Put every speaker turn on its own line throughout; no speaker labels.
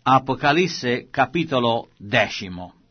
Apocalisse capitolo 10.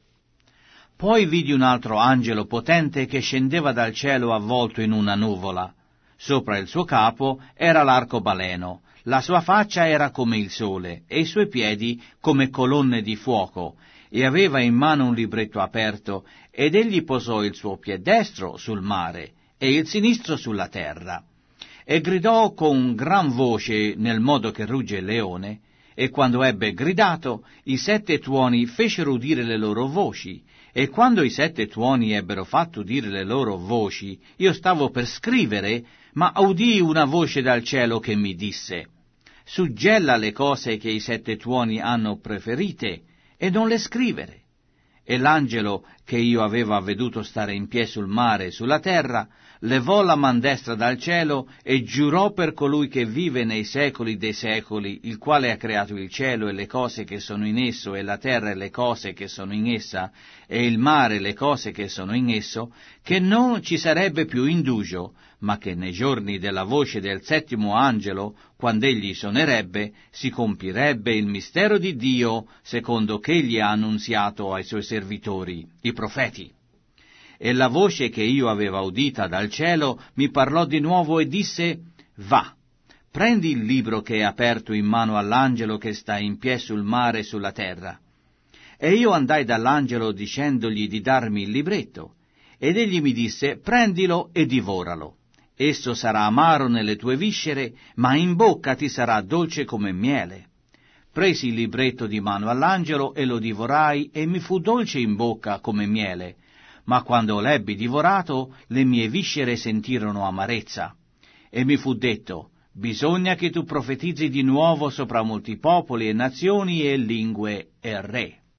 Poi vidi un altro angelo potente che scendeva dal cielo avvolto in una nuvola. Sopra il suo capo era l'arcobaleno, la sua faccia era come il sole e i suoi piedi come colonne di fuoco, e aveva in mano un libretto aperto, ed egli posò il suo piede destro sul mare e il sinistro sulla terra. E gridò con gran voce nel modo che rugge il leone, e quando ebbe gridato, i 7 tuoni fecero udire le loro voci, e quando i 7 tuoni ebbero fatto udire le loro voci, io stavo per scrivere, ma udii una voce dal cielo che mi disse: suggella le cose che i 7 tuoni hanno preferite, e non le scrivere. E l'angelo che io aveva veduto stare in piedi sul mare e sulla terra, levò la man destra dal cielo e giurò per colui che vive nei secoli dei secoli, il quale ha creato il cielo e le cose che sono in esso, e la terra e le cose che sono in essa, e il mare e le cose che sono in esso, che non ci sarebbe più indugio, ma che nei giorni della voce del 7° angelo, quando egli suonerebbe, si compirebbe il mistero di Dio, secondo che egli ha annunziato ai suoi servitori, i profeti. E la voce che io aveva udita dal cielo mi parlò di nuovo e disse: va, prendi il libro che è aperto in mano all'angelo che sta in piedi sul mare e sulla terra. E io andai dall'angelo dicendogli di darmi il libretto, ed egli mi disse: prendilo e divoralo. Esso sarà amaro nelle tue viscere, ma in bocca ti sarà dolce come miele. Presi il libretto di mano all'angelo e lo divorai, e mi fu dolce in bocca come miele. Ma quando l'ebbi divorato, le mie viscere sentirono amarezza. E mi fu detto: bisogna che tu profetizzi di nuovo sopra molti popoli e nazioni e lingue e re.